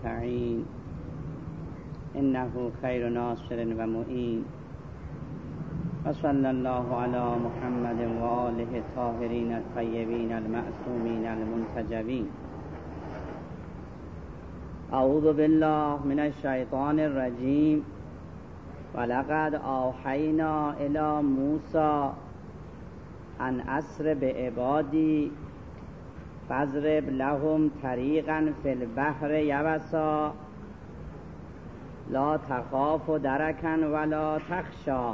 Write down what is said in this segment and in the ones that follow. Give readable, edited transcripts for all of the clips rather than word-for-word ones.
نستعين إنه خير ناصر ومعين وصلى الله على محمد وآله الطاهرين الطيبين المعصومين المنتجبين. أعوذ بالله من الشيطان الرجيم. ولقد أوحينا إلى موسى أن أسر بعبادي فاضرب لهم طريقا في البحر يبسا لا تخاف دركا ولا تخشى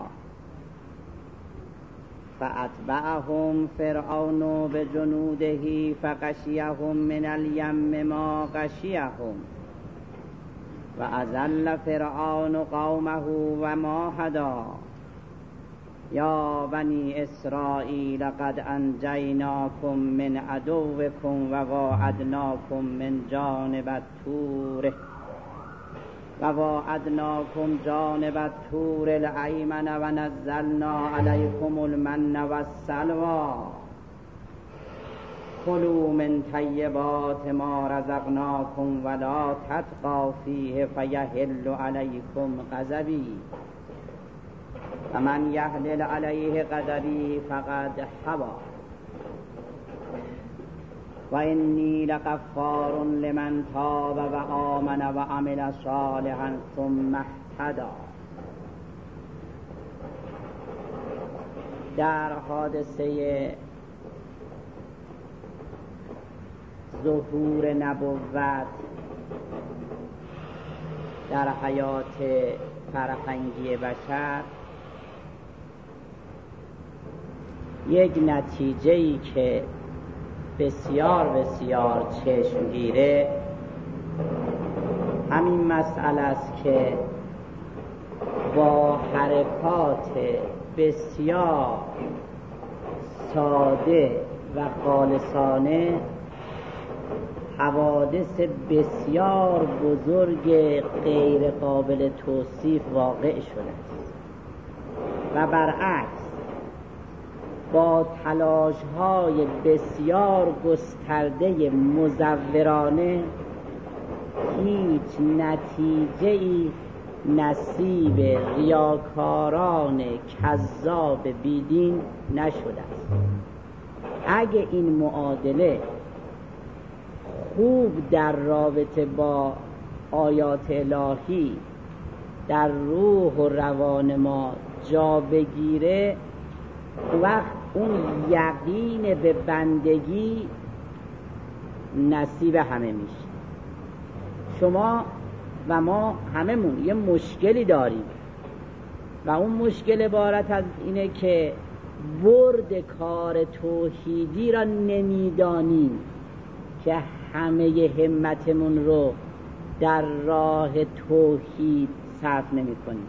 فأتبعهم فرعون بجنوده فغشيهم من اليم ما غشيهم وأضل فرعون قومه وما هدى. يا بني إسرائيل قد أنجيناكم من عدوكم وواعدناكم جانب الطور الأيمن ونزلنا عليكم المن والسلوى كلوا من طيبات ما رزقناكم ولا تطغوا فيه فيحل عليكم غضبي ومن يحلل عليه غضبي فقد هوى وإني لغفار لمن تاب وآمن وعمل صالحا ثم اهتدى. در حادثه ظهور نبوت در حیات فرهنگی بشر یک نتیجه‌ای که بسیار بسیار چشمگیره همین مسئله است که با حرکات بسیار ساده و خالصانه حوادث بسیار بزرگ غیر قابل توصیف واقع شده است و برعکس با تلاش‌های بسیار گسترده مزورانه هیچ نتیجه‌ای نصیب ریاکاران کذاب بیدین نشده است. اگه این معادله خوب در رابطه با آیات الهی در روح و روان ما جا بگیره وقت اون یقین به بندگی نصیب همه میشه. شما و ما هممون یه مشکلی داریم و اون مشکل عبارت از اینه که برد کار توحیدی را نمیدانیم که همه همتمون رو در راه توحید صرف نمی کنیم.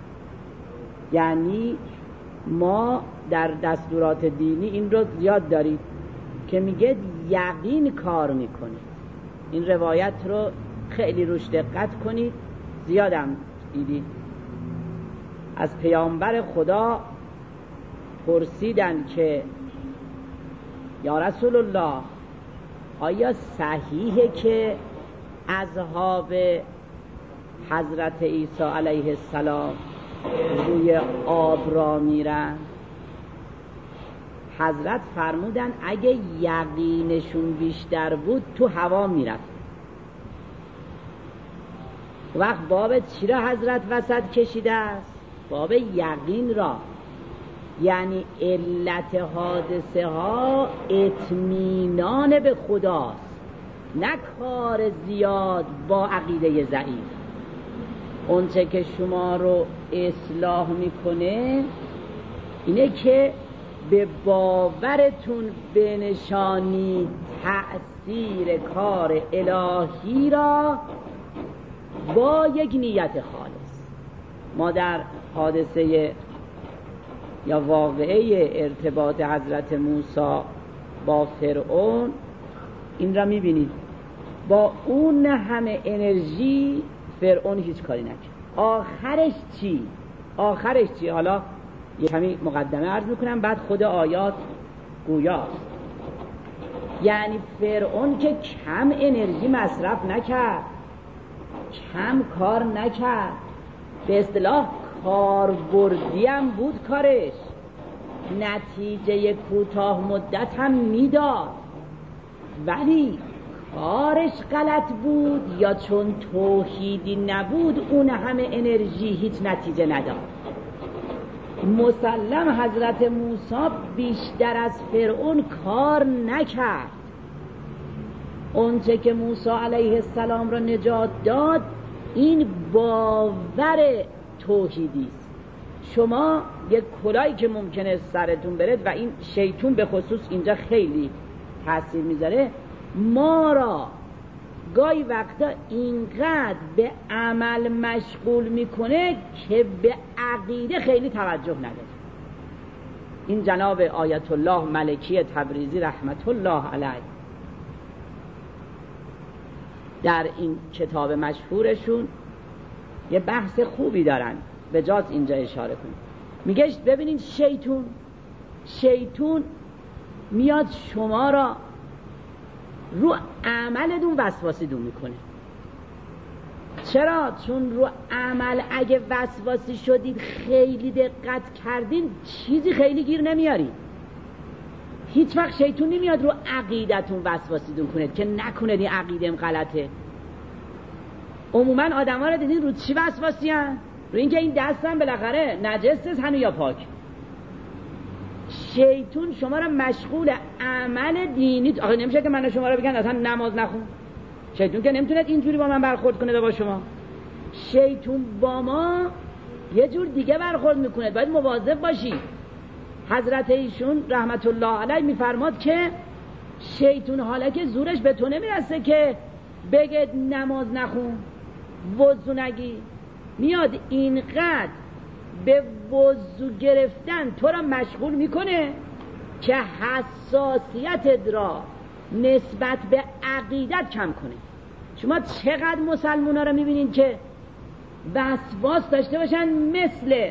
یعنی ما در دستورات دینی این رو زیاد دارید که میگه یقین کار میکنه. این روایت رو خیلی روش دقت کنید، زیادم دیدید. از پیامبر خدا پرسیدن که یا رسول الله آیا صحیحه که اصحاب حضرت عیسی علیه السلام روی آب را میرن؟ حضرت فرمودن اگه یقینشون بیشتر بود تو هوا میرفت. وقت باب چی را حضرت وسط کشیده است؟ باب یقین را. یعنی علت حادثه ها اطمینان به خداست، نه کار زیاد با عقیده ضعیف. اون چه که شما رو اصلاح میکنه اینه که به باورتون بنشانید تأثیر کار الهی را با یک نیت خالص. ما در حادثه یا واقعه ارتباط حضرت موسی با فرعون این را میبینید. با اون همه انرژی فرعون هیچ کاری نکرد. آخرش چی؟ حالا یه کمی مقدمه عرض میکنم بعد خود آیات گویاست. یعنی فرعون که کم انرژی مصرف نکرد، کم کار نکرد، به اصطلاح کاربردی هم بود کارش، نتیجه کوتاه مدت هم میداد، ولی کارش غلط بود یا چون توحیدی نبود اون همه انرژی هیچ نتیجه نداد. مسلم حضرت موسی بیشتر از فرعون کار نکرد. اونچه که موسی علیه السلام را نجات داد این باور توحیدی است. شما یک کلاهی که ممکنه سرتون برد و این شیطون به خصوص اینجا خیلی تاثیر میذاره، ما را گاهی وقتا اینقدر به عمل مشغول میکنه که به عقیده خیلی توجه نداره. این جناب آیت الله ملکی تبریزی رحمت الله علیه در این کتاب مشهورشون یه بحث خوبی دارن، به جاز اینجا اشاره کنیم. میگه ببینید شیطون میاد شما را رو عملتون وسواسی دون میکنه. چرا؟ چون رو عمل اگه وسواسی شدید خیلی دقت کردین چیزی خیلی گیر نمیارید. هیچ وقت شیطون نمیاد رو عقیدتون وسواسی دون کنه که نکنه این عقیدم غلطه. عموما آدم ها رو دیدین رو چی وسواسی هن؟ رو اینکه این دستم بالاخره نجس هنو یا پاک. شیطون شما را مشغول عمل دینی. آخه نمیشه که من شما را بگن اصلا نماز نخون. شیطون که نمیتونه اینجوری با من برخورد کنه با شما. شیطون با ما یه جور دیگه برخورد میکنه، باید مواظب باشی. حضرت ایشون رحمت الله علیه میفرماد که شیطون حالا که زورش به تو نمیرسه که بگه نماز نخون، وضو نگی، میاد اینقدر به وضو گرفتن تو را مشغول میکنه که حساسیتت را نسبت به عقیدت کم کنه. شما چقدر مسلمان ها را میبینین که وسواس داشته باشن مثل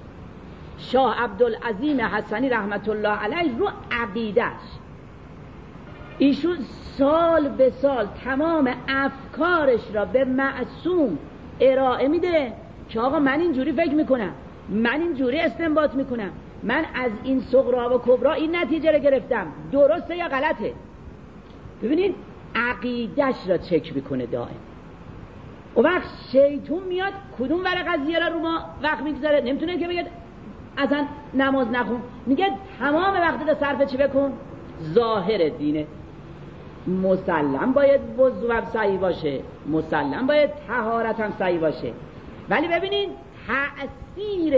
شاه عبدالعظیم حسنی رحمت الله علیه رو عقیدش. ایشون سال به سال تمام افکارش را به معصوم ارائه میده که آقا من اینجوری فکر میکنم، من اینجوری استنباط میکنم، من از این صغرا و کبرا این نتیجه را گرفتم، درسته یا غلطه. ببینید عقیدش را چک میکنه دائم. و وقت شیطون میاد کدوم ور قضیه را رو ما وقت میگذاره، نمیتونه که بگه اصلا نماز نخون، میگه تمام وقت را صرف چی بکن؟ ظاهر دینه. مسلم باید وضو هم صحیح باشه، مسلم باید طهارت هم صحیح باشه، ولی ببینید تأثیر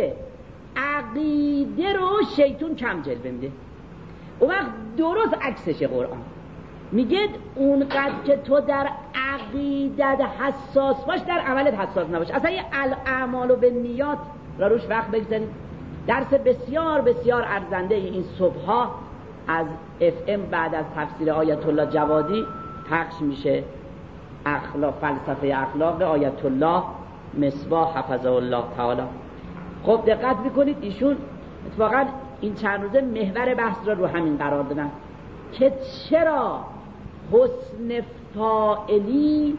عقیده رو شیطون کم جلوه میده. اون وقت درست عکسش قرآن میگه اونقدر که تو در عقیدت حساس باش در عملت حساس نباش. اصلا یه اعمال و به نیات را روش وقت بگذارید. درس بسیار بسیار ارزنده این صبحها از FM بعد از تفسیر آیت الله جوادی پخش میشه. فلسفه اخلاق آیت الله مصباح حفظه الله تعالی. خب دقت میکنید ایشون اتفاقا این چند روزه محور بحث را رو همین قرار دادن که چرا حسن فاعلی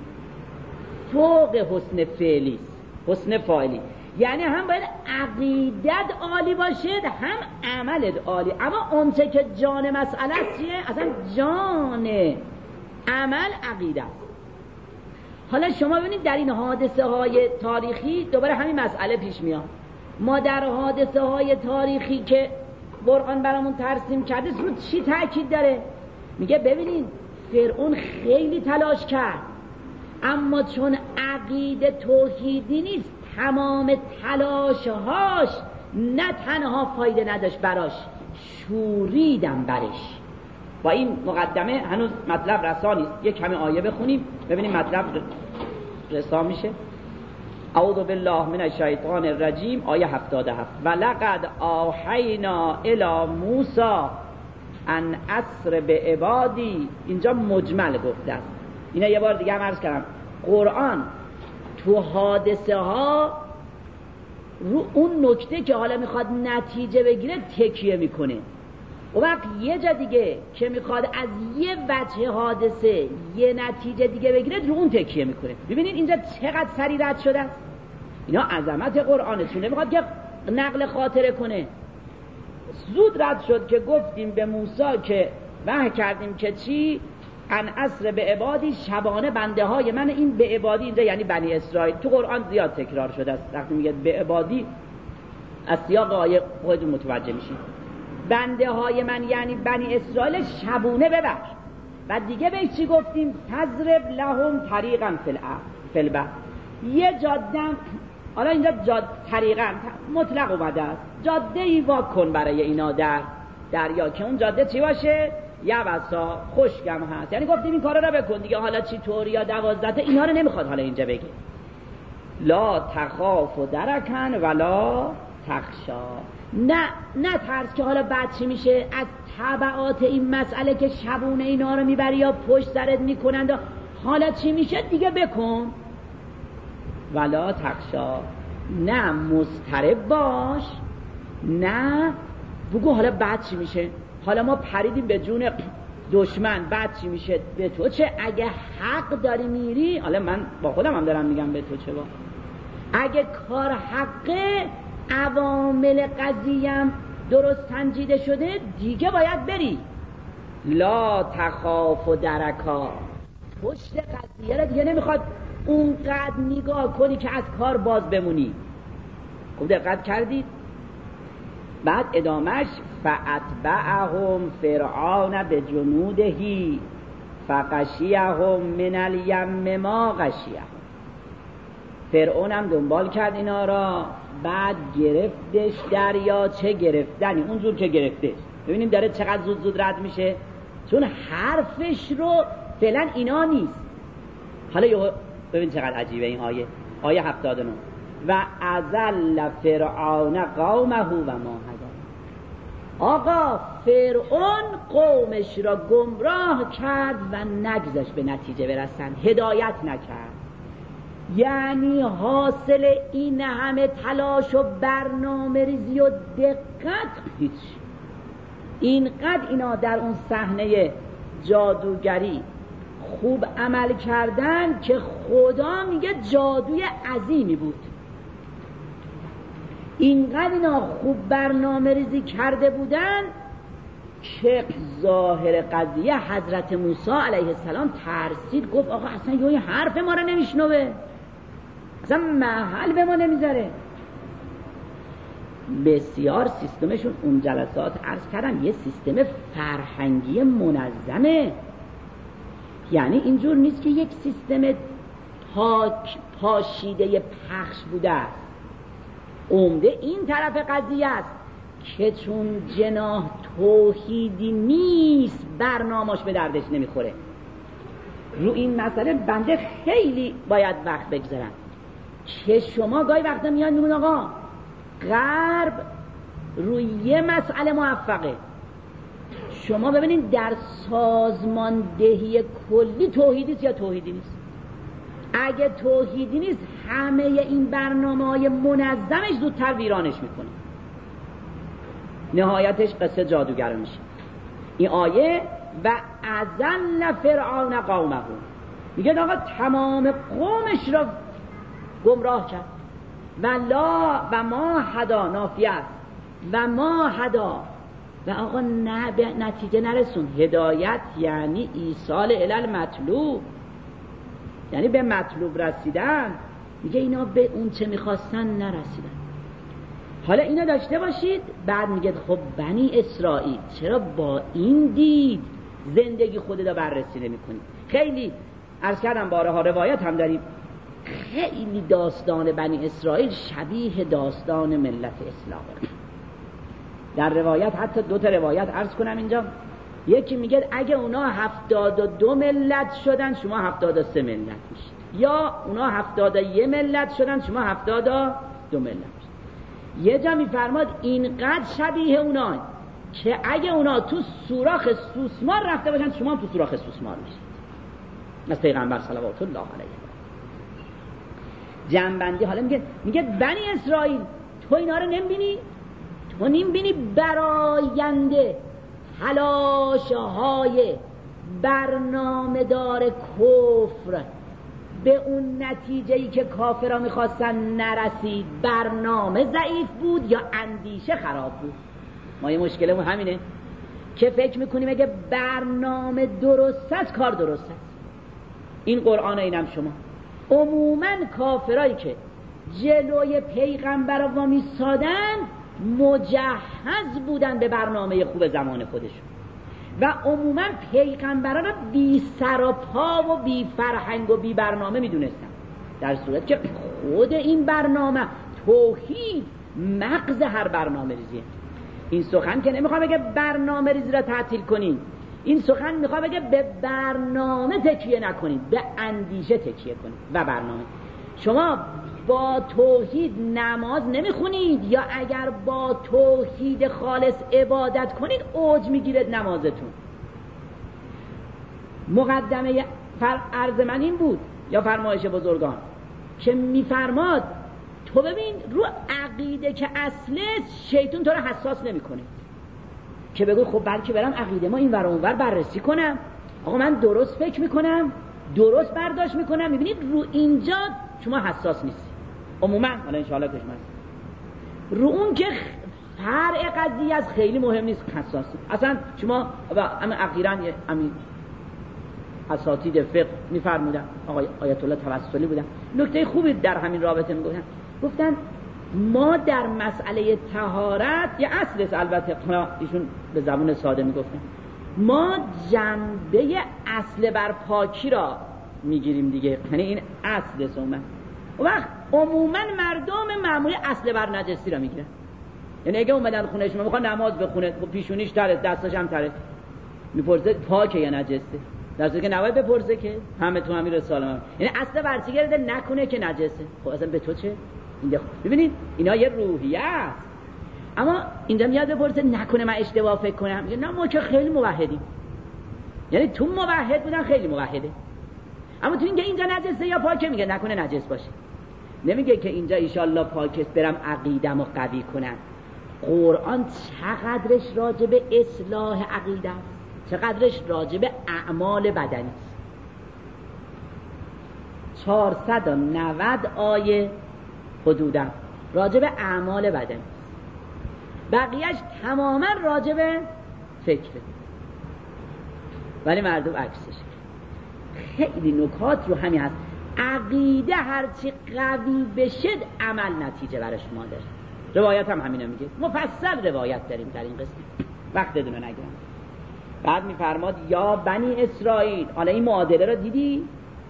فوق حسن فعلی است. حسن فاعلی یعنی هم باید عقیدت عالی باشه هم عملت عالی، اما اونچه که جان مسئله چیه؟ اصلا جان عمل عقیده است. حالا شما ببینید در این حادثه های تاریخی دوباره همین مسئله پیش میاد. ما در حادثه های تاریخی که قرآن برامون ترسیم کرده رو چی تأکید داره؟ میگه ببینید فرعون خیلی تلاش کرد، اما چون عقیده توحیدی نیست تمام تلاشهاش نه تنها فایده نداشت براش، شوریدم برش. با این مقدمه هنوز مطلب رسا نیست. یک کمی آیه بخونیم ببینیم مطلب رسا میشه. اعوذ بالله من الشیطان الرجیم، آیه 77. ولقد اوحینا الی موسی ان اسر بعبادی. اینجا مجمل گفته است. اینا یه بار دیگه هم عرض کردم قرآن تو حادثه ها رو اون نکته که حالا میخواد نتیجه بگیره تکیه میکنه. و وقت یه جا دیگه که میخواد از یه وجه حادثه یه نتیجه دیگه بگیره رو اون تکیه میکنه. ببینید اینجا چقدر سریع رد شده است. اینا عظمت قرآنه، چون نمیخواد که نقل خاطره کنه. زود رد شد که گفتیم به موسی که وحی کردیم که چی؟ ان اسر به عبادی شبانه بنده های من. این به عبادی اینجا یعنی بنی اسرائیل. تو قرآن زیاد تکرار شده است وقتی میگه به عبادی، از سیاق آیه خودتون متوجه میشید. بنده های من یعنی بنی اسرائیل شبونه ببخش. و دیگه به چی گفتیم؟ تضرب لهم طریقا فی البحر. یه جاده، حالا اینجا طریقا مطلق اومده است، جاده ای واکن برای اینا در دریا که اون جاده چی باشه؟ یبسا، خشکم هست. یعنی گفتیم این کارا رو بکن دیگه. حالا چی طور یا 12 اینا رو نمیخواد حالا اینجا بگه. لا تخاف و درکن ولا تخشا. نه ترس که حالا بعد چی میشه از تبعات این مسئله که شبونه اینا رو میبری یا پشت سرت میکنند، حالا چی میشه دیگه بکن. ولا تخشا، نه مضطرب باش، نه بگو حالا بعد چی میشه. حالا ما پریدیم به جون دشمن، بعد چی میشه؟ به تو چه؟ اگه حق داری میری، حالا من با خودم هم دارم میگم به تو چه، با اگه کار حقه، عوامل قضیه‌ام درست سنجیده شده، دیگه باید بری. لا تخاف و درکا، پشت قضیه را دیگه نمیخواد اونقدر نگاه کنی که از کار باز بمونی. خوب دقت کردید؟ بعد ادامش فاتبعهم فرعون بجنودهی فغشیهم من الیم ما غشیهم. فرعون هم دنبال کرد اینا را، بعد گرفتش دریا. چه گرفتنی؟ اونجور که گرفتش. ببینیم داره چقدر زود رد میشه، چون حرفش رو فعلا اینا نیست. حالا ببین چقدر عجیبه این آیه 79. و اذل فرعون قومه و ما هدی. آقا فرعون قومش را گمراه کرد و نگذاشت به نتیجه برسن، هدایت نکرد. یعنی حاصل این همه تلاش و برنامه ریزی و دقت هیچ. اینقدر اینا در اون صحنه جادوگری خوب عمل کردن که خدا میگه جادوی عظیمی بود. اینقدر اینا خوب برنامه ریزی کرده بودن که ظاهر قضیه حضرت موسی علیه السلام ترسید، گفت آقا اصلا یه حرف ما رو نمیشنوه، اصلا محل به ما نمیذاره. بسیار سیستمشون اون جلسات عرض کردم یه سیستم فرهنگی منظمه. یعنی اینجور نیست که یک سیستم پاشیده پخش بوده است. عمده این طرف قضیه است که چون جناح توحیدی نیست برنامه‌اش به دردش نمیخوره. رو این مسئله بنده خیلی باید وقت بگذارم که شما گاهی وقتا میاد میگن آقا غرب روی یه مسئله موفقه، شما ببینید در سازماندهی کلی توحیدی است یا توحیدی نیست. اگه توحیدی نیست همه این برنامه‌های منظمش زودتر ویرانش میکنه، نهایتش قصه جادوگر میشه. این آیه و اذل فرعون قومه، میگه آقا تمام قومش را گمراه کرد. و ما هدا نافیه است، و ما هدا، و آقا نه به نتیجه نرسون. هدایت یعنی ایصال الی مطلوب، یعنی به مطلوب رسیدن. میگه اینا به اون چه میخواستن نرسیدن. حالا اینا داشته باشید، بعد میگه خب بنی اسرائیل چرا با این دید زندگی خودت رو بررسی نمی کنی؟ خیلی عرض کردم بارها روایت هم داریم، خیلی داستان بنی اسرائیل شبیه داستان ملت اسلام. در روایت حتی 2 تا روایت عرض کنم اینجا. یکی میگه اگه اونا 72 ملت شدن شما 73 ملت میشید، یا اونا 71 ملت شدن شما 72 ملت میشید. یه جا میفرماد اینقدر شبیه اونا که اگه اونا تو سوراخ سوسمار رفته باشن شما هم تو سوراخ سوسمار میشید. از پیغمبر صلوات الله علیه. جنبندی حالا میگه بنی اسرائیل تو اینا رو نمیبینی؟ تو نمیبینی براینده تلاش‌های برنامه‌دار کفر به اون نتیجه‌ای که کافرها می‌خواستن نرسید. برنامه ضعیف بود یا اندیشه خراب بود. ما یه مشکلمون همینه که فکر می‌کنیم اگه برنامه درست است کار درست است. این قرآن اینم شما عموماً کافرایی که جلوی پیغمبر وامیستادن مجهز بودن به برنامه خوب زمان خودشون و عموماً پیغمبران را بی سر و پا و بی فرهنگ و بی برنامه میدونستن، در صورت که خود این برنامه توحید مغز هر برنامه ریزیه. این سخن که نمیخوام بگه برنامه ریزی را تعطیل کنین، این سخن میخوام بگه به برنامه تکیه نکنید، به اندیشه تکیه کنید و برنامه. شما با توحید نماز نمیخونید یا اگر با توحید خالص عبادت کنید اوج میگیرد نمازتون. مقدمه عرض من این بود یا فرمایش بزرگان که میفرماد تو ببین رو عقیده که اصله شیطان تو رو حساس نمیکنه که بگو خب بلکه برم عقیده ما این ور اون ور بررسی کنم، آقا من درست فکر میکنم، درست برداشت میکنم. میبینید رو اینجا شما حساس نیستی عموما، حالا انشاءالله کشم رو اون که فرع قضیه از خیلی مهم نیست حساسی. اصلا شما همین اخیراً همین اساتید فقه میفرمودن، آقای آیت الله توسلی بودن، نکته خوبی در همین رابطه گفتن ما در مسئله طهارت یه اصل است، البته ایشون به زبان ساده میگفتن ما جنبه اصل بر پاکی را میگیریم دیگه، یعنی این اصل است. و وقت عموما مردم معمولی اصل بر نجسی را میگیرن، یعنی اگه اومدن خونه شما میخوان نماز بخونه خب پیشونیش تره دستش هم تره، میپرسه پاکه یا نجسه، در صورتی که نباید بپرسه که همه تو همین رساله هم. یعنی اصل برچی گرده نکنه که نجسه. خب اصلا به تو چه؟ ببینید اینا یه روحیه است. اما اینجا میاد بپرسه نکنه من اشتباه فکر کنم، میگه نه ما که خیلی موحدیم. یعنی تو موحد بودن خیلی موحده، اما تو اینکه اینجا نجسه یا پاکه میگه نکنه نجس باشه، نمیگه که اینجا ایشالله پاکه برم عقیدم و قوی کنم. قرآن چقدرش راجع به اصلاح عقیده است، چقدرش راجع به اعمال بدنی است. 490 آیه حدودا راجع به اعمال بدنی است، بقیهش تماما راجع به فکره، ولی مردم عکسش. خیلی نکات رو همین هست. عقیده هرچی قوی بشه عمل نتیجه برش ما داره. روایت هم همینو میگه، مفصل روایت داریم در این قسمت، وقت دونه نگیرم. بعد میفرماد یا بنی اسرائیل، حالا این معادله رو دیدی؟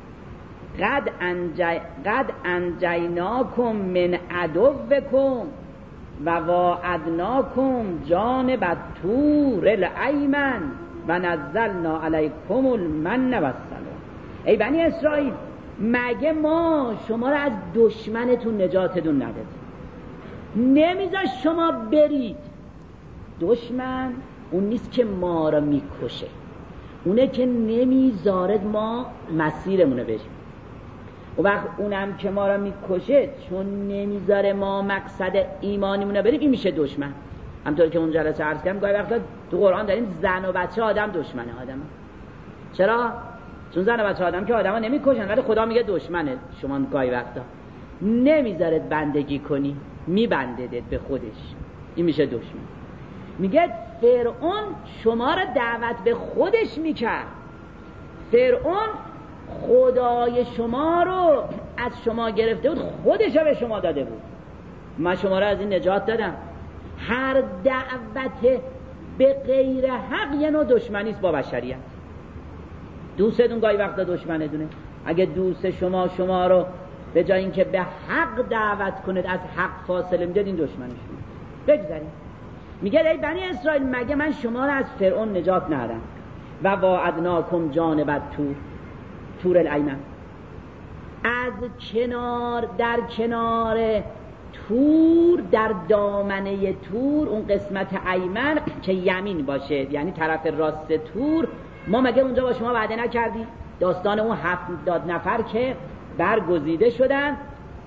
قد انجیناکم من عدوکم و واعدناکم جانب الطور الایمن و نزلنا علیکم المن و السلوى. ای بنی اسرائیل مگه ما شما را از دشمنتون نجاتتون ندادیم؟ نمیذاش شما برید. دشمن اون نیست که ما را میکشه، اونه که نمیذارد ما مسیرمونو بریم. و وقت اونم که ما را میکشه چون نمیذاره ما مقصد ایمانیمونو بریم، این میشه دشمن. همطور که اون جلسه عرض کردم گاهی وقتا تو قرآن داریم زن و بچه آدم دشمنه آدم. چرا؟ چون زن و بچه آدم که آدم ها نمیکشن، ولی خدا میگه دشمنه شما. گاهی وقتا نمیذارد بندگی کنی، میبنددت به خودش، این میشه دشمن. میگه فرعون شما را دعوت به خودش میکرد. فرعون خدای شما رو از شما گرفته بود، خودش رو به شما داده بود. من شما را از این نجات دادم. هر دعوت به غیر حق یه نوع دشمنیست با بشریت. دوستتون گاهی وقتا دشمنه دونه. اگه دوست شما رو به جای اینکه به حق دعوت کنید از حق فاصله میدید، این دشمنشون. بگذاریم. میگه ای بنی اسرائیل مگه من شما رو از فرعون نجات ندادم؟ و واعدناکم جانب طور الایمن، از کنار در کنار تور، در دامنه تور، اون قسمت ایمن که یمین باشه یعنی طرف راست تور، ما مگه اونجا با شما وعده نکردیم؟ داستان اون 70 نفر که برگزیده شدن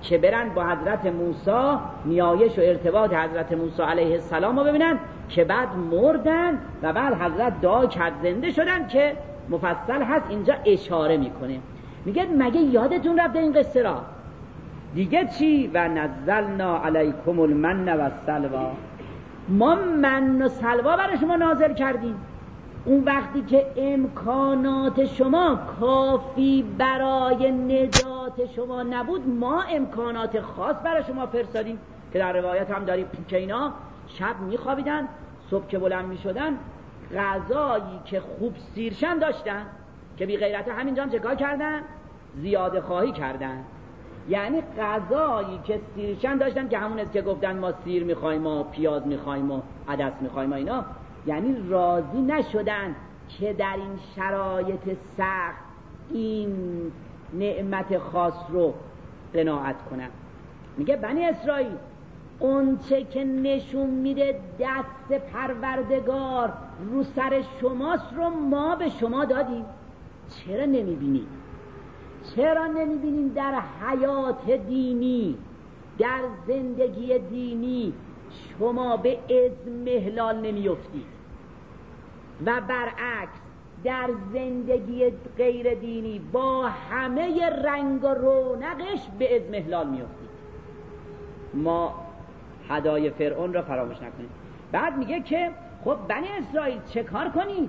که برن با حضرت موسی نیایش و ارتباط حضرت موسی علیه السلام رو ببینن که بعد مردن و بعد حضرت دعا کرد زنده شدن که مفصل هست اینجا اشاره میکنه. میگه مگه یادتون رفته این قصه را؟ دیگه چی؟ و نزلنا علیکم المن و السلوا، ما من و سلوا برای شما نازل کردیم. اون وقتی که امکانات شما کافی برای نجات شما نبود، ما امکانات خاص برای شما فرستادیم که در روایت هم داریم که اینا شب میخوابیدن، صبح که بلند میشدن غذایی که خوب سیرشن داشتن که بی غیرت همینجا هم چکار کردن؟ زیاده خواهی کردن. یعنی غذایی که سیرشن داشتن که همون است که گفتن ما سیر میخوایم، ما پیاز میخوایم و عدس میخوایم اینا، یعنی راضی نشدن که در این شرایط سخت این نعمت خاص رو قناعت کنن. میگه بنی اسرائیل اون چه که نشون میده دست پروردگار رو سر شماست رو ما به شما دادیم. چرا نمیبینید؟ چرا نمیبینیم در حیات دینی، در زندگی دینی شما به اضمحلال نمیافتید و برعکس در زندگی غیر دینی با همه رنگ و رونقش به اضمحلال میافتید؟ ما هدای فرعون را فراموش نکنید. بعد میگه که خب بنی اسرائیل چه کار کنید؟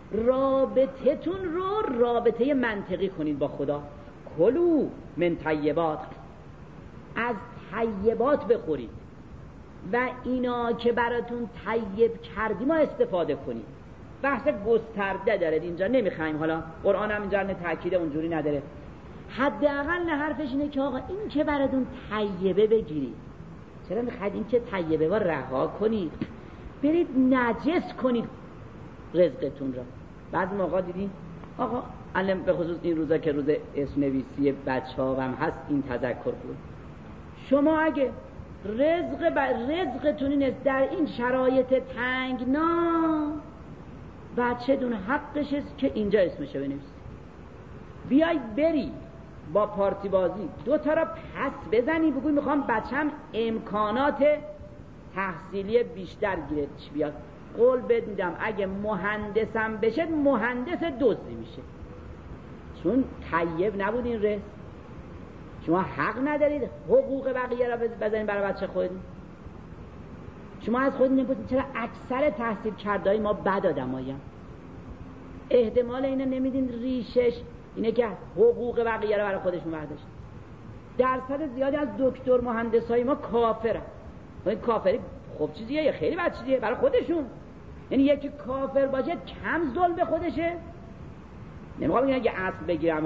رابطتون رو رابطه منطقی کنید با خدا. کلوا من طیبات، از طیبات بخورید و اینا که براتون طیب کردیم استفاده کنید. بحث گسترده داره اینجا، نمیخوایم حالا قرآن هم اینجا تاکید اونجوری نداره. حداقل حرفش اینه که آقا این که براتون طیبه بگیرید، چرا میخواید این که طیبه ها رها کنید برید نجس کنید رزقتون را؟ بعضی موقع دیدین آقا الان به خصوص این روزا که روز اسم نویسی بچه ها هم هست این تذکر بود، شما اگه رزقتون نیست در این شرایط تنگنا، بچه دون حقش است که اینجا اسمشو بنویسی. بیای بری با پارتی بازی دو تا را پس بزنی بگوی میخوام بچم امکانات تحصیلی بیشتر گیرش بیاد، قول بد میدم اگه مهندسم بشه مهندس دزدی میشه، چون طیب نبود این رزق. شما حق ندارید حقوق بقیه را بزنید برای بچه خودتون. شما از خود نمی‌پرسید چرا اکثر تحصیل کردهای ما بد آدمایی هم؟ احتمال اینو نمیدین ریشش اینه که حقوق بقیه را برای خودشون برداشت. درصد زیادی از دکتر مهندسای ما کافرن. این کافری خب چیزیه یا خیلی بد چیزیه برای خودشون؟ یعنی یکی کافر باشه کم ظلم به خودشه؟ نمیخوام بگم یه اصل بگیرم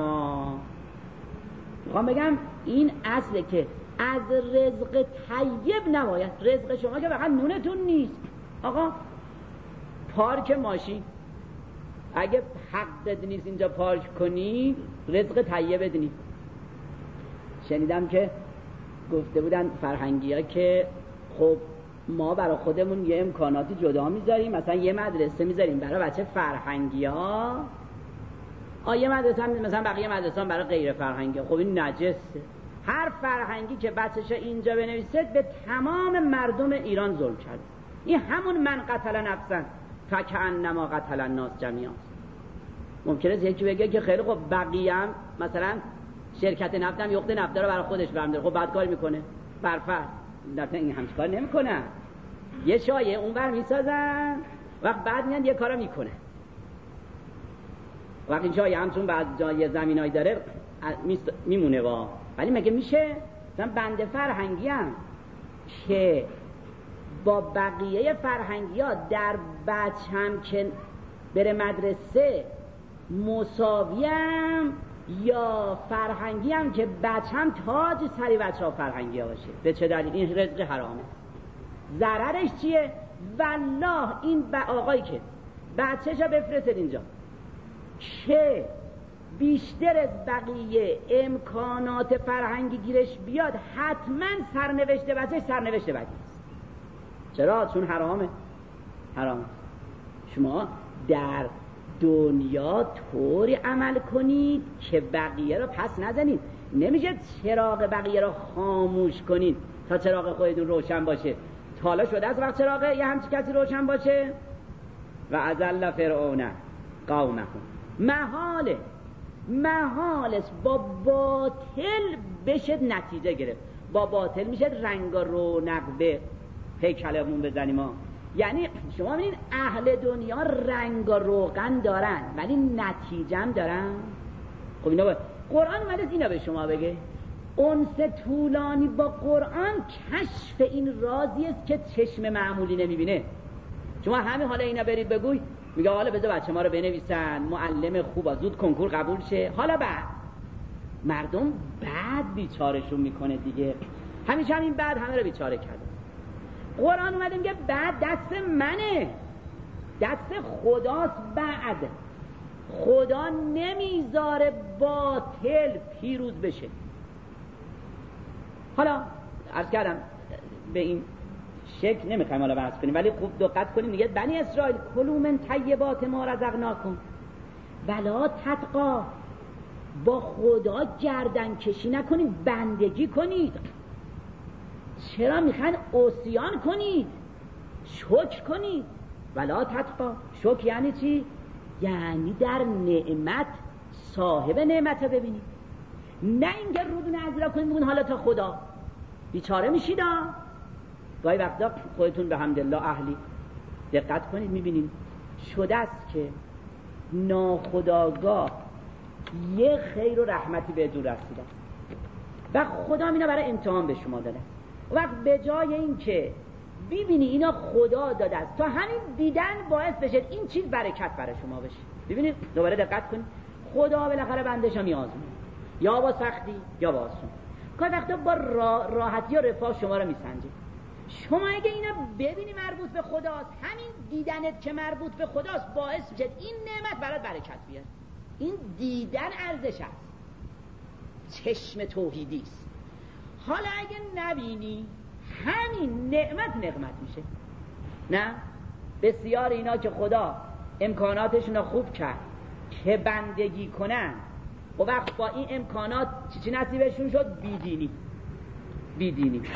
میخوام بگم این اصله که از رزق طیب نباید. رزق شما که فقط نونتون نیست. آقا پارک ماشین اگه حقت نیست اینجا پارک کنی رزق طیب بدونی. شنیدم که گفته بودن فرهنگی ها که خب ما برای خودمون یه امکاناتی جدا میذاریم، مثلا یه مدرسه میذاریم برای بچه فرهنگی ها، یه مدرسه هم مثلا بقیه مدرسه هم برای غیر فرهنگی ها. خب این نجسه. هر فرهنگی که بچه‌ش اینجا بنویسه به تمام مردم ایران ظلم کرد. این همون من قتل نفسا فکأنما قتل الناس جمیعا. ممکنه یکی بگه که خیلی خب بقیه هم مثلا شرکت نفت هم یخت نفت رو برای خودش برمی‌داره، خب بعد کار میکنه برفر البته این همچین کار نمیکنه. یه شایعه اونور میسازن وقت بعد میان یه کارا میکنه. وقتی این شایعه همچون بعد جای زمینایی داره میمونه ولی مگه میشه مثلا بنده فرهنگی هم که با بقیه فرهنگی ها در بچم که بره مدرسه مساویم، یا فرهنگی هم که بچم تاج سری بچه ها فرهنگی ها باشه؟ به چه دلیل؟ این رزق حرامه. ضررش چیه؟ والله این آقایی که بچه‌شو بفرستید اینجا که بیشتر از بقیه امکانات فرهنگی گیرش بیاد، حتما سرنوشت بچه‌ش سرنوشت بدی است. چرا؟ چون حرامه. شما در دنیا طوری عمل کنید که بقیه رو پس نزنید. نمیشه چراغ بقیه را خاموش کنید تا چراغ خودتون روشن باشه. تا حالا شده است وقت چراغ یه همچی کسی روشن باشه؟ و اذل فرعون قومه، محال است با باطل بشه نتیجه گرفت. با باطل میشه رنگ و رونق به هیکلمون بزنیم ما. یعنی شما ببینید اهل دنیا رنگ و روغن دارن ولی نتیجه هم دارن. خب اینا قرآن اومده اینا به شما بگه. انس طولانی با قرآن کشف این رازی است که چشم معمولی نمیبینه. شما همین حالا اینا برید بگوی، میگه حالا بذار بچه ما رو بنویسن، معلم خوب زود کنکور قبول شه، حالا بعد مردم بعد بیچارشون میکنه دیگه. همیشه همین بعد همه رو بیچاره کرده. قرآن اومده میگه بعد دست منه، دست خداست. بعد خدا نمیذاره باطل پیروز بشه. حالا عرض کردم به این شکل نمیخوایم حالا بحث کنیم، ولی خوب دقت کنیم. میگه بنی اسرائیل کلوا من طیبات ما رزقناکم ولا تطغوا، با خدا گردن کشی نکنید، بندگی کنید. چرا میخوان عصیان کنید؟ شکر کنید. ولا تطغوا، شکر یعنی چی؟ یعنی در نعمت صاحب نعمت ببینید، نه اینکه رودون ازرا کنید بگون حالا تا خدا بیچاره میشید. گاهی وقتا خودتون به حمدالله اهلی دقت کنید میبینید شده است که ناخودآگاه یه خیر و رحمتی به دور رسیده و خدا اینا برای امتحان به شما داده. وقت به جای این که ببینی اینا خدا داده است تا همین دیدن باعث بشه این چیز برکت برای شما بشه. ببینید دوباره دقت کنید، خدا بالاخره بندش هم میازمونه، یا با سختی یا با آسون. گاهی وقتا با راحتی و رفاه شما رو میسنجه. شما اگه اینا ببینی مربوط به خداست، همین دیدنت که مربوط به خداست باعث میشه این نعمت برات برکت بیاد. این دیدن ارزش است، چشم توحیدی است. حالا اگه نبینی همین نعمت میشه. نه بسیار اینا که خدا امکاناتشون رو خوب کرد که بندگی کنن و وقت با این امکانات چی نصیبشون شد؟ بیدینی.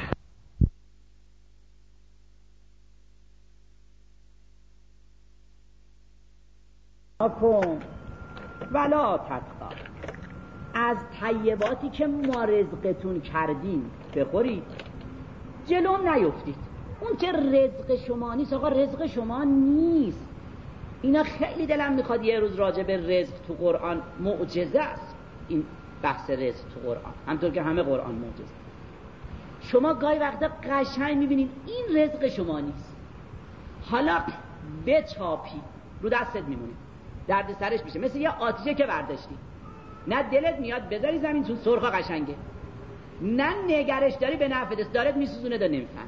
اکن ولا تطغوا، از طیباتی که ما رزقتون کردیم بخورید، جلوم نیفتید. اون که رزق شما نیست آقا، رزق شما نیست. اینا خیلی دلم میخواد یه روز راجع به رزق تو قرآن معجزه است. این بحث رزق تو قرآن همطور که همه قرآن معجزه. شما گاهی وقتا قشنگ میبینید این رزق شما نیست، حالا بچاپی رو دستت میمونه، درد سرش میشه، مثل یه آتیشه که برداشتی، نه دلت میاد بذاری زمین چون سرخا قشنگه، نه نگرش داری به نفعت دارت میسوزونه دا نمیفهم.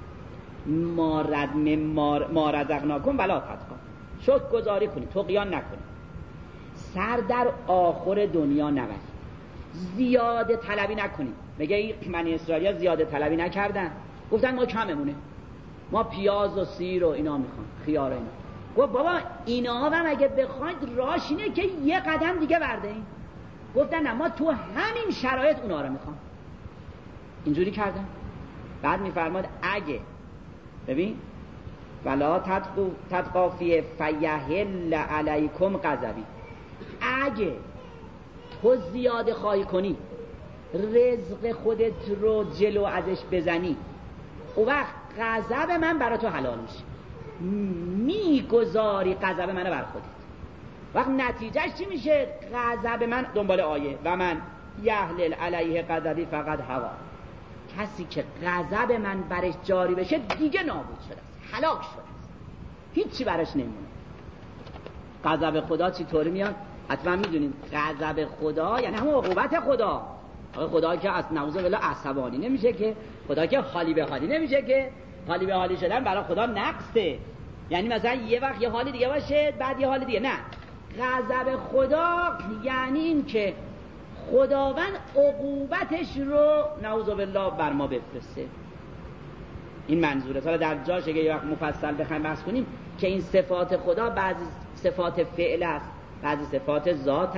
ما رزقناکم ولا تطغوا، شکر گزاری کنید، طغیان نکنید، سر در آخر دنیا نبرید، زیاده طلبی نکنید. میگه بنی اسرائیل زیاده طلبی نکردن، گفتن ما کممونه، ما پیاز و سیر و اینا میخوام، خیار و اینا. گفت بابا اینا هم اگه بخواید راش اینه که یه قدم دیگه برداریم. گفتن نه ما تو همین شرایط اونا رو میخوام. اینجوری کردن. بعد میفرماد اگه ببین ولا تطغوا فی فیحل علیکم غضبی، اگه تو زیاده خواهی کنی، رزق خودت رو جلو ازش بزنی، اون وقت غضب من برای تو حلال میشه، میگذاری غضب منو بر خودت. وقت نتیجهش چی میشه؟ غضب من دنبال آیه و من یحلل علیه غضبی فقط هوا، کسی که غضب من برش جاری بشه دیگه نابود شده است، هلاک شده است، هیچی برش نمیمونه. غضب خدا چی طوری میاد؟ حتما میدونید غضب خدا یعنی همون عقوبت خدا. خدا که از نعوذ بالله عصبانی نمیشه که، خدا که حالی به حالی نمیشه که، حالی به حالی شدن برای خدا نقصه. یعنی مثلا یه وقت یه حالی دیگه باشه بعد یه حالی دیگه، نه، غضب خدا یعنی این که خداوند عقوبتش رو نعوذ بالله بر ما بفرسته. این منظوره. حالا در جاش اگه یه وقت مفصل بخوایم بحث کنیم که این صفات خدا بعضی صفات فعل است، بعضی صفات ذات است،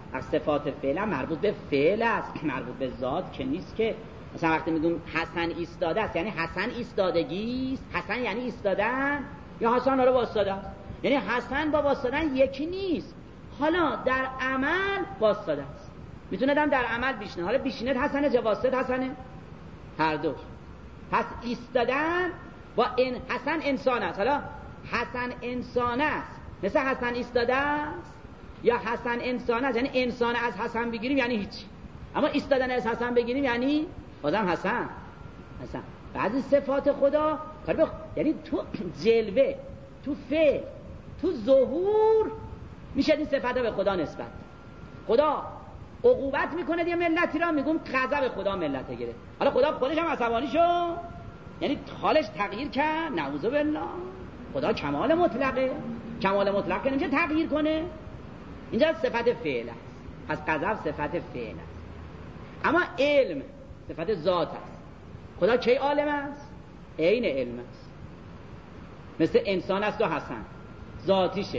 صفات فعل مربوط به فعل است، مربوط به ذات که نیست. که مثلا وقتی میگم حسن ایستاده است یعنی حسن ایستادگی است، حسن یعنی ایستادن، یا حسن رو واسطاده است یعنی حسن با واسطادن یکی نیست. حالا در عمل واسطاده است، میتونه در عمل بیشینه. حالا بیشینه حسنه یا واسطه حسنه؟ هر دو. پس ایستادن با حسن انسان است. حالا حسن انسان است مثل حسن ایستاده است، یا حسن انسان است یعنی انسان از حسن بگیریم یعنی هیچ، اما ایستادن از حسن بگیریم یعنی بازم حسن. بعضی صفات خدا یعنی تو جلوه، تو فعل، تو ظهور میشه این صفات به خدا نسبت. خدا عقوبت میکنه یه ملتی را، میگم غضب خدا ملت گرفت. حالا خدا خودش هم عصبانی شد یعنی حالش تغییر کرد، نعوذ بالله. خدا کمال مطلقه، کمال مطلق که نمیشه تغییر کنه. اینجا صفت فعل است، پس غضب صفت فعل است. اما علم صفت ذات است. خدا کی عالم است؟ عین علم است. مثل انسان است و حسن ذاتیشه.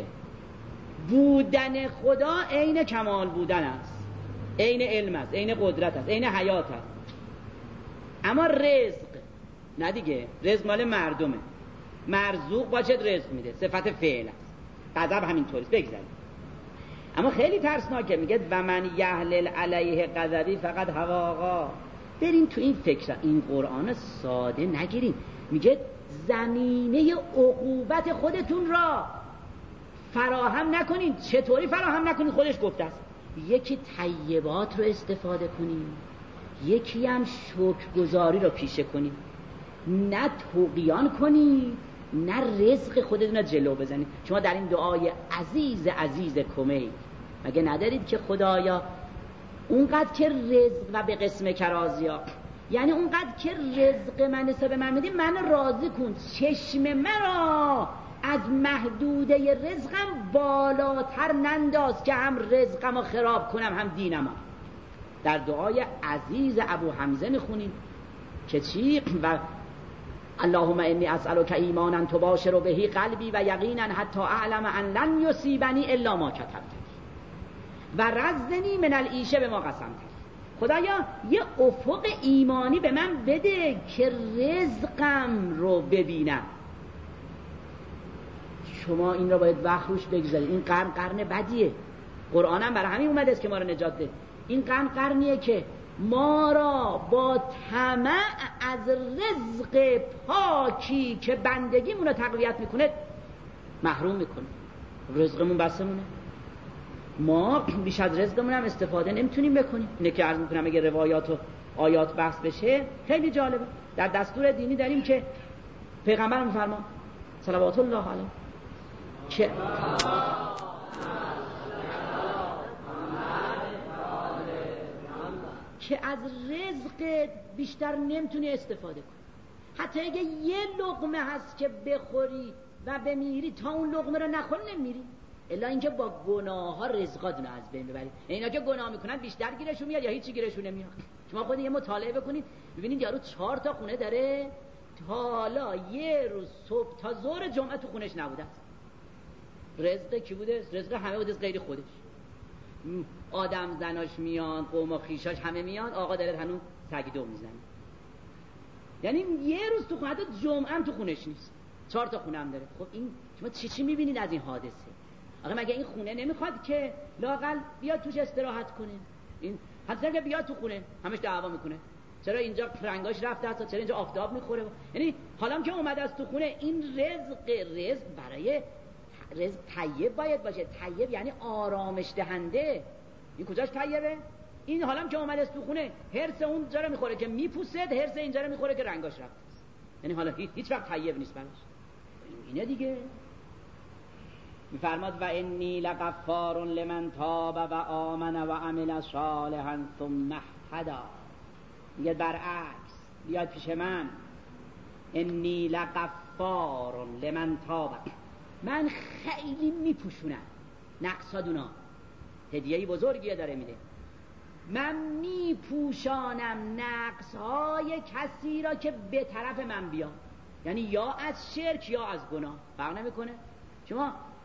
بودن خدا عین کمال بودن است، عین علم است، عین قدرت است، عین حیات است. اما رزق نه دیگه، رزق مال مردمه. مرزوق باشد رزق میده، صفت فعل است. غضب همینطوریست. بگذاریم. اما خیلی ترسناکه، میگه و من یحلل علیه غضبی فقط هواقا. برین تو این فکر، این قرآن ساده نگیرین. میگه زمینه عقوبت خودتون را فراهم نکنین. چطوری فراهم نکنین؟ خودش گفته است. یکی طیبات رو استفاده کنین، یکی هم شکرگزاری رو پیشه کنین. نه طغیان کنین، نه رزق خودتون رو جلو بزنید. شما در این دعای عزیز عزیز کمی مگه ندارید که خدایا اونقدر که رزق و به قسم کرازیا، یعنی اونقدر که رزق من حساب من میدی من راضی کن، چشم مرا از محدوده رزقم بالاتر ننداز که هم رزقم رو خراب کنم هم دینم. در دعای عزیز ابو حمزه میخونید که چی؟ و اللهم انی اسألک ایمانا تباشر بهی قلبی و یقینا حتی اعلم ان لن یصیبنی الا ما کتبت و رزقنی من العیشه به ما قسمت. خدایا یه افق ایمانی به من بده که رزقم رو ببینم. شما این را باید وقت روش بگذارید. این قرن بدیه. قرآنم برای همین اومده است که ما رو نجات ده. این قرنیه که ما را با طمع از رزق پاکی که بندگیمون رو تقویت میکنه محروم میکنه. رزقمون بسمونه. ما بیش از رزقمون هم استفاده نمیتونیم بکنیم. اینه که عرض میکنم اگه روایات و آیات بحث بشه خیلی جالبه. در دستور دینی داریم که پیغمبر میفرمان صلوات الله علیه که از رزق بیشتر نمیتونی استفاده کنی. حتی اگه یه لقمه هست که بخوری و بمیری، تا اون لقمه رو نخوری نمیری، الا اینکه با گناه ها رزقاتون از بین ببرید. اینا که گناه میکنن بیشتر گیرشون میاد یا هیچی گیرشون نمیاد. شما خود یه مطالعه بکنید ببینید یارو 4 تا خونه داره، حالا یه روز صبح تا ظهر جمعه تو خونش نبوده است. رزق کی بوده؟ رزق همه بوده، غیر خودش. آدم زناش میان، قوم و خیشاش همه میان، آقا داره هنوز سگدو میزنه. یعنی یه روز تو خونه، حتی جمعه هم تو خونش نیست. 4 تا خونه هم داره. خب این شما چی میبینید از این حادثه؟ آقا مگه این خونه نمیخواد که لااقل بیاد توش استراحت کنه؟ این حتی که بیاد تو خونه همش دعوا میکنه. چرا اینجا رنگاش رفته است؟ چرا اینجا آفتاب میخوره؟ یعنی حالا که اومده است تو خونه، این رزق برای رزق طیب باید باشه. طیب یعنی آرامش دهنده. این کجاش طیبه؟ این حالا که اومده است تو خونه، هرس اون جا رو میخوره که میپوسد، هرس اینجا رو میخوره که رنگاش رفته است. یعنی حالا هیچ وقت طیب نیست براش. اینه دیگه. میفرماد و انی لغفار لمن تاب و آمن و عمل صالحا ثم اهتدی. میگه برعکس بیاد پیش من، انی لغفار لمن تاب، من خیلی میپوشونم نقصادونا. هدیه‌ای بزرگیه داره میده. من میپوشانم نقصهای کسی را که به طرف من بیاد، یعنی یا از شرک یا از گناه، فرق نمیکنه. شما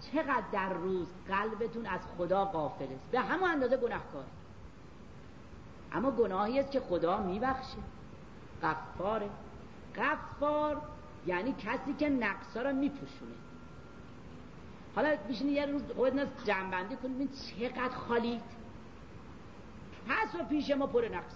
چقدر در روز قلبتون از خدا غافل است، به همون اندازه گناهکار. اما گناهی است که خدا میبخشه، غفاره. غفار یعنی کسی که نقصا رو میپوشونه. حالا بشینید یه روز خودتون جمع‌بندی کنید ببینید چقدر خالید. پس و پیش ما پر نقص،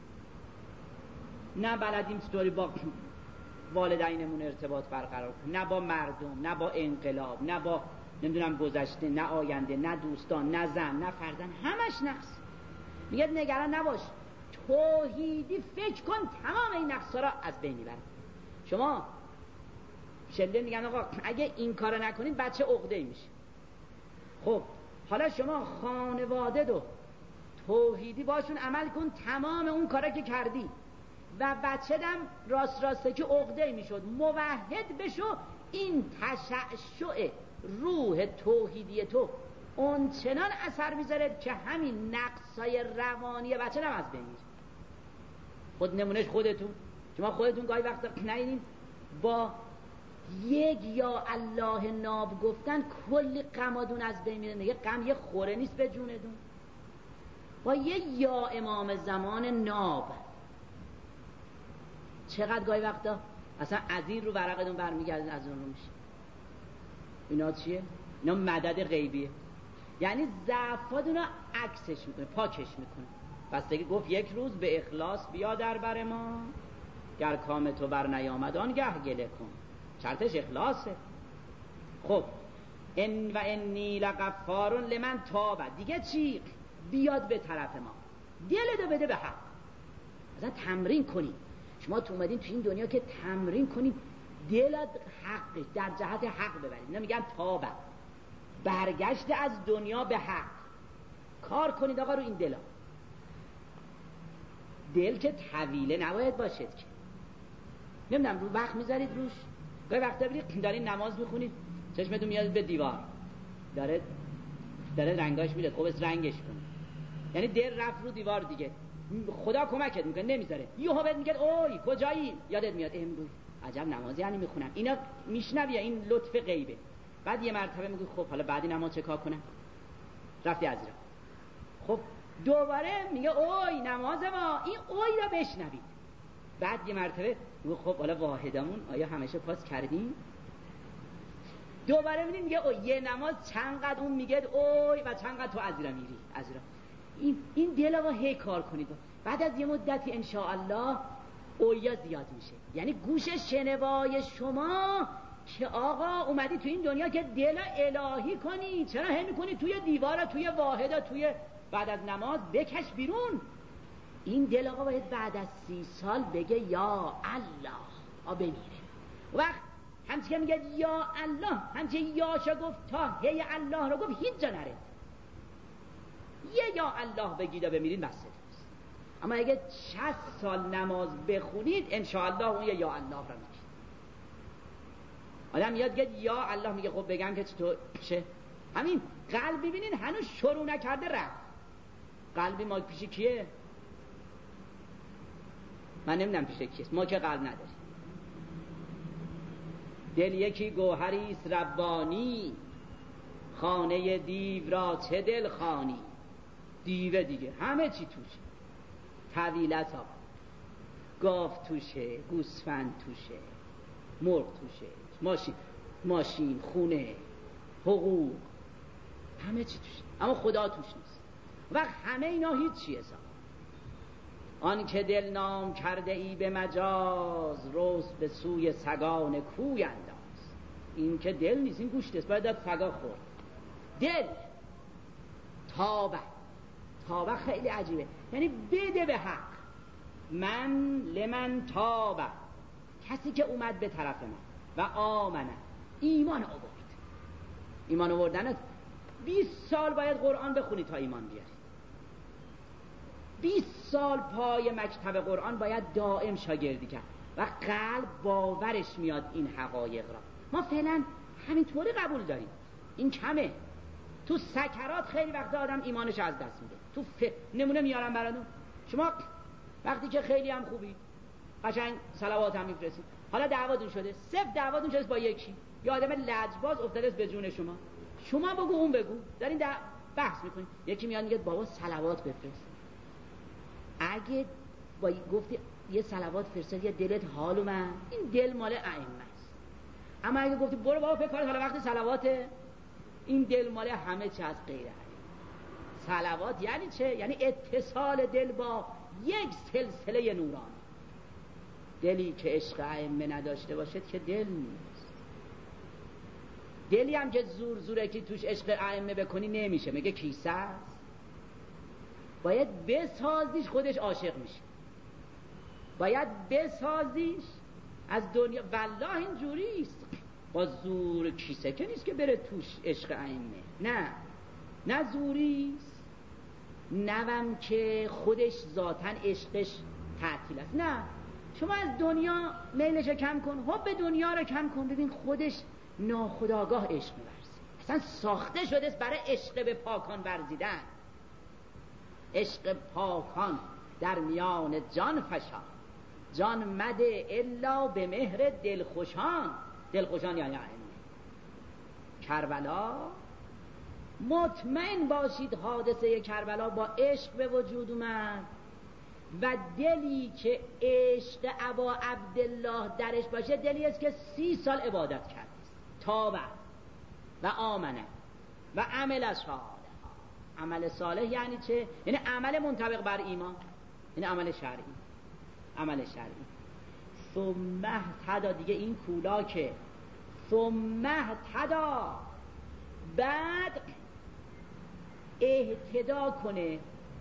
نه بلدیم چطوری با والدینمون ارتباط برقرار کنیم، نه با مردم، نه با انقلاب، نه با نمیدونم گذشته، نه آینده، نه دوستان، نه زن، نه فرزند، همش نقص. میگه نگران نباش، توحیدی فکر کن تمام این نقصا را از بین میبره. شما شله میگن آقا اگه این کارو نکنید بچه عقده‌ای میشه. خب حالا شما خانواده دو توحیدی باشون عمل کن، تمام اون کارا که کردی و بچه دم راسته که عقده‌ای میشد، موحد بشو. این تشعشع روح توحیدی تو اون چنان اثر میذاره که همین نقصای روانی بچه دم از بین میره. خود نمونش خودتون، شما خودتون گاهی وقتا نینین با یک یا الله ناب گفتن کلی غمادون از بین میره. یه غم یه خوره نیست به جونتون. با یه یا امام زمان ناب چقدر گاهی وقتا اصلا از این رو ورقتون برمیگردن، از اون رو میشه. اینا چیه؟ اینا مدد غیبیه، یعنی ضعفاتون رو عکسش میکنه، پاکش میکنه. پس دیگه گفت یک روز به اخلاص بیا در بر ما، گر کام تو بر نیامد آنگه گله کن. شرطش اخلاصه. خب ان و انی لغفار لمن تاب، دیگه چی؟ بیاد به طرف ما، دلتو بده به حق. مثلا تمرین کنید. شما تو اومدین تو این دنیا که تمرین کنید دلت حق در جهت حق ببرید. اینا میگن تاب، برگشت از دنیا به حق. کار کنید آقا رو این دلا. دل که طویله نباید باشد که، نمیدونم رو وقت میذارید روش. گاهی وقتا برید دارین نماز میخونید چشمتون میاد به دیوار، داره رنگاش میره، خب اس رنگش کن. یعنی دل رفت رو دیوار دیگه. خدا کمکت میکنه نمیذاره. یهو بهت میگه اوی کجایی؟ یادت میاد امروز عجب نمازی یعنی میخونم. اینا میشنوی، این لطف غیبه. بعد یه مرتبه میگه خب حالا بعدی نماز چه کار کنم؟ رفتی از ایران. خب دوباره میگه اوی نماز ما، این اوی را بشنوید. بعد یه مرتبه میگه خب حالا واحدمون آیا همیشه پاس کردیم؟ دوباره میگه اوی یه نماز چندقدر اون میگه اوی و چندقدر تو از ایران میری از ایران. این دلوا هی کار کنید. بعد از یه مدتی انشاءالله اویا زیاد میشه، یعنی گوش شنوای شما که آقا اومدی تو این دنیا که دل الهی کنی، چرا هی میکنی توی دیوار، توی واحده، توی بعد از نماز بکش بیرون. این دل آقا باید بعد از 30 سال بگه یا الله بمیره. وقت همچه که میگه یا الله، همچه یاشا گفت تا هی الله رو گفت هیچ جا نره. یه یا الله بگید و بمیرین بسته. اما اگه 60 سال نماز بخونید انشاءالله اون یه یا الله رو میگید. آدم یاد گید یا الله میگه خب بگم که چطور شه. همین قلب ببینین هنوز شروع نکرده رفت. قلبی ما پیش کیه؟ من نمیدونم پیش کیست، ما که قلب نداریم. دل یکی گوهریست ربانی، خانه دیو را چه دل خانی. دیوه دیگه همه چی توشه، طویلت ها، گاو توشه، گوسفند توشه، مرغ توشه، ماشین، خونه، حقوق، همه چی توشه، اما خدا توش نیست. وقت همه اینا هیچ چیه سا. آن که دل نام کرده ای به مجاز، روز به سوی سگان کوی انداز. این که دل نیست، این گوشت است، باید داد سگا خورد. دل تابه خیلی عجیبه، یعنی بده به حق. من لمن تابه، کسی که اومد به طرف من و آمنه، ایمان آورد. ایمان آوردن 20 سال باید قرآن بخونی تا ایمان بیاری. 20 سال پای مکتب قرآن باید دائم شاگردی کرد و قلب باورش میاد این حقایق را. ما فعلا همینطوری قبول داریم، این کمه. تو سکرات خیلی وقت آدم ایمانش از دست میده. نمونه میارم براتون. شما وقتی که خیلی هم خوبی، قشنگ صلوات هم میفرستید، حالا دعواتون شده، صفر دعواتون شده با یکی، یا آدم لجباز افتاده به جون شما، شما بگو اون بگو، دارین بحث میکنین. یکی میاد میگه بابا صلوات بفرست. اگه با گفتی یه صلوات فرستاد یه دلت حال اومد، این دل مال ائمه است. اما اگه گفتی برو بابا فکر کن حالا وقت صلواته، این دل مال همه چی از غیر ائمه. صلوات یعنی چه؟ یعنی اتصال دل با یک سلسله نورانی. دلی که عشق ائمه نداشته باشد که دل نیست. دلی هم که زوره که توش عشق ائمه بکنی نمیشه، میگه کیسه است. باید بسازیش، خودش عاشق میشه. باید بسازیش از دنیا. والله اینجوری است، با زور کیسه که نیست که بره توش عشق ائمه. نه زوریست، نوم که خودش ذاتن عشقش تعطیل است. نه، شما از دنیا میلش کم کن، حب دنیا رو کم کن، ببین خودش ناخودآگاه عشق می‌ورزه. اصلا ساخته شده است برای عشق به پاکان ورزیدن. عشق پاکان در میان جان فشان، جان مده الا به مهر دلخوشان. دلخوشان یعنی ائمه. کربلا، مطمئن باشید حادثه کربلا با عشق به وجود اومد و دلی که عشق ابا عبدالله درش باشه دلی است که 30 سال عبادت کرده است. تابه و آمنه و عمل صالح. عمل صالح یعنی چه؟ یعنی عمل منطبق بر ایمان، یعنی عمل شرعی. عمل شرعی. ثم اهتدی، دیگه این کولا که ثم اهتدی، بعد اهتدا کنه،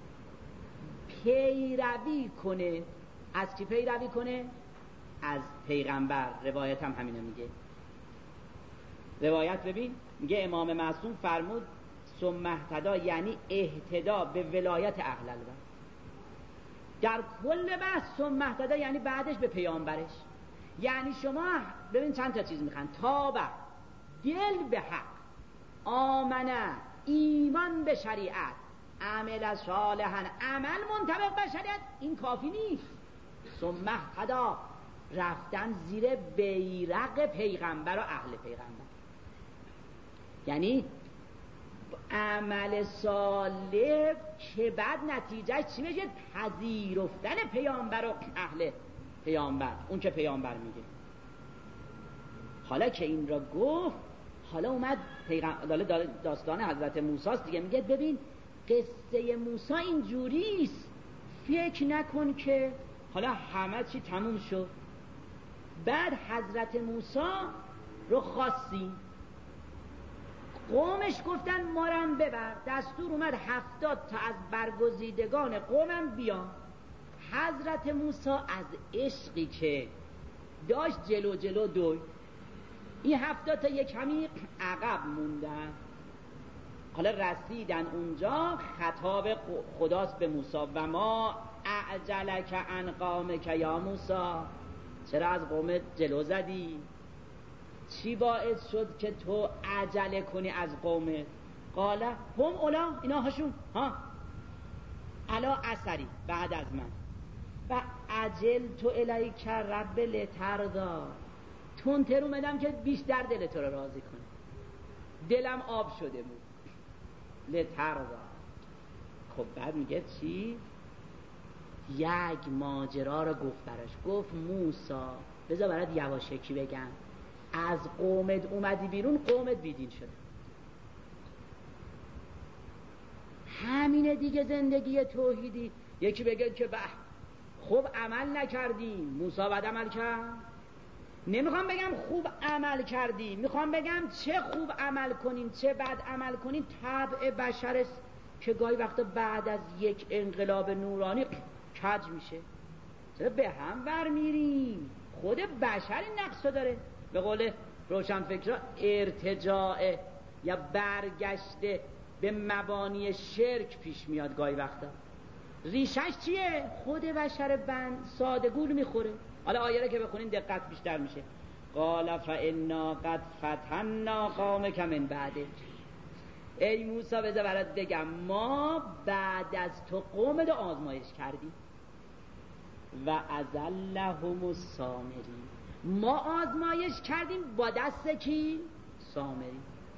پیروی کنه. از کی پیروی کنه؟ از پیغمبر. روایت هم همینو میگه. روایت ببین، میگه امام معصوم فرمود ثم اهتدی یعنی اهتدا به ولایت اهل البیت. در کل بحث ثم اهتدی یعنی بعدش به پیامبرش. یعنی شما ببین چند تا چیز میخوان: تابه، دل به حق، آمنه، ایمان به شریعت، عمل صالحا، عمل منطبق به شریعت. این کافی نیست. ثم اهتدی، رفتن زیر بیرق پیغمبر و اهل پیغمبر. یعنی عمل صالح که بعد نتیجه چی بشه؟ پذیرفتن پیامبر و اهل پیامبر، اون که پیامبر میگه. حالا که این را گفت، حالا اومد داستان حضرت موسی است دیگه. میگه ببین قصه موسی اینجوریست، فکر نکن که حالا همه چی تموم شد. بعد حضرت موسی رو خاصی قومش گفتن ما رم ببر، دستور اومد 70 تا از برگزیدگان قومم بیا. حضرت موسی از عشقی که داشت جلو دوید، این 70 تا یک کمی عقب موندن. حالا رسیدن اونجا، خطاب خداست به موسی: و ما اعجلک عن قومک یا موسی، چرا از قومت جلو زدی؟ چی باعث شد که تو عجله کنی از قومت؟ قال هم اولا، اینا هاشون علا اثری، بعد از من، و عجل تو الیک رب لترضا، تندتر اومدم که بیشتر دل تو رو راضی کنه. دلم آب شده بود. لترضا. خب بعد میگه چی؟ یک ماجرا رو گفت براش. گفت موسی بذار برات یواشکی بگم، از قومت اومدی بیرون، قومت بیدین شده. همینه دیگه زندگی توحیدی. یکی بگه که خوب عمل نکردیم، موسی بد عمل کرد. نمیخوام بگم خوب عمل کردی، میخوام بگم چه خوب عمل کنین چه بد عمل کنین طبع بشر است که گاهی وقتا بعد از یک انقلاب نورانی کج میشه. چرا به هم ور میریم؟ خود بشر نقصو داره. به قول روشنفکرها ارتجاع یا برگشته به مبانی شرک پیش میاد گاهی وقتا. ریشش چیه؟ خود بشر بند ساده گول میخوره. حالا آیه را که بخونین دقت بیشتر میشه. قال فانا قد فتنا قومک من بعدک. ای موسی بذار برات بگم، ما بعد از تو قومت آزمایش کردیم. و اذلهم السامری، ما آزمایش کردیم با دست کی؟ سامری.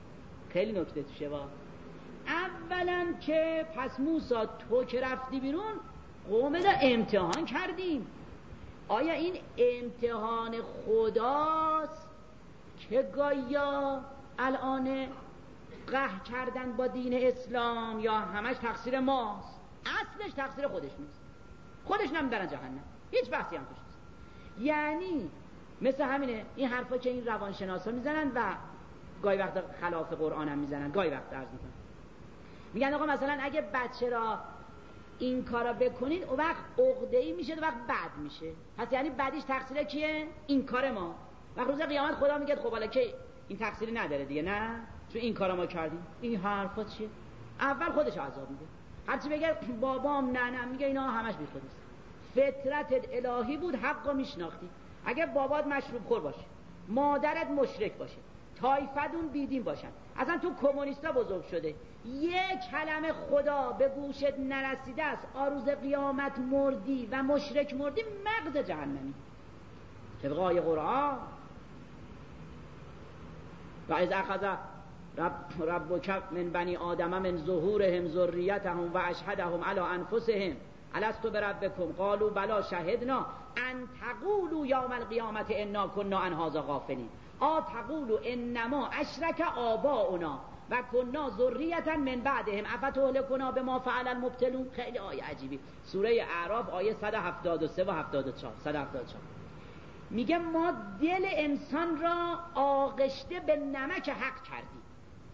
خیلی نکته توشه. اولا که پس موسی تو که رفتی بیرون قوم را امتحان کردیم. آیا این امتحان خداست که گایا الان قهر کردن با دین اسلام یا همش تقصیر ماست؟ اصلش تقصیر خودش نیست، خودش نمیبرن جهنم، هیچ بحثی هم توش نیست. یعنی مثل همینه این حرفا که این روانشناسا میزنن و گاهی وقت خلاف قرآن هم میزنن، گاهی وقت عرض میکنن میگن آقا مثلا اگه بچه را این کارا بکنید اون وقت عقده‌ای میشه، اون وقت بد میشه، پس یعنی بعدش تقصیر کیه؟ این کار ما. وقت روز قیامت خدا میگه خب حالا که این تقصیری نداره دیگه، نه چون این کارا ما کردیم. این حرفا چیه؟ اول خودش عذاب میده. هرچی بگه بابام نه میگه اینا همش بی خودیست. فطرت الهی بود، حقا میشناختی. اگه بابات مشروب خور باشه، مادرت مشرک باشه، طایفه‌دون بیدین باشن، اصلا تو کمونیستا بزرگ شده، یک کلمه خدا به گوشت نرسیده است، روز قیامت مردی و مشرک مردی، مغز جهنمی طبق آیه قرآن. و اذ اخذ ربک من بنی آدم من ظهورهم ذریتهم و اشهدهم علی انفسهم الست بربکم قالوا بلی شهدنا ان تقولوا یوم القیامة انا کنا عن هذا غافلین تقولوا انما اشرک آباؤنا و کنا ذریة من بعدهم افتهلکنا بما فعل المبطلون. خیلی آیه عجیبی، سوره اعراف آیه 173 و 174. میگه ما دل انسان را آغشته به نمک حق کردیم